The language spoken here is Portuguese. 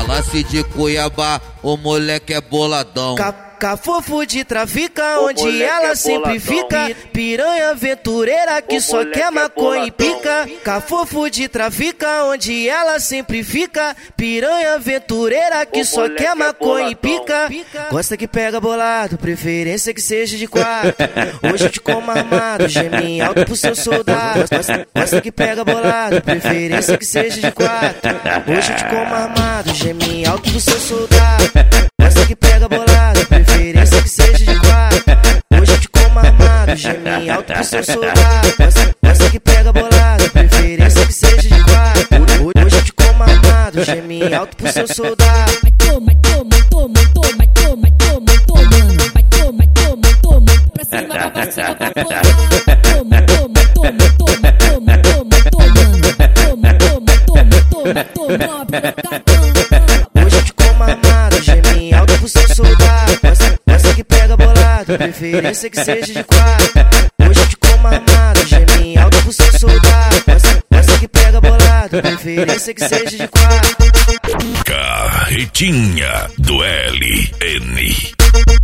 Palácio de Cuiabá, o moleque é boladão. Cafofo de trafica, onde ela sempre fica. Piranha aventureira que só quer maconha e pica. Cafofo de trafica, onde ela sempre fica. Piranha aventureira que só quer maconha e pica. Gosta que pega bolado, preferência que seja de quatro. Hoje eu te como armado, geme alto pro seu soldado. Gosta que pega bolado, preferência que seja de quatro. Hoje eu te como armado, geme alto pro seu soldado. Gosta que pega bolado, preferência que seja de quatro. Hoje eu te como armado, geme alto pro seu soldado. Gosta que pega bolado, preferência que seja de quatro. Hoje eu te como armado, geme alto pro seu soldado. Vai toma, toma, toma, toma, toma, toma, tomando. Vai toma, toma, toma, pra cima, pra cima, pra posar. Toma, toma, toma, toma, toma, toma, tomando. Toma, toma, toma, toma, toma, hoje eu te como armado, geme alto pro seu soldado. Gosta que pega bolado, preferência que seja de quatro. Hoje eu te como armado, geme alto pro seu soldado. Gosta que pega bolado, preferência que seja de quatro. Carretinha do LN.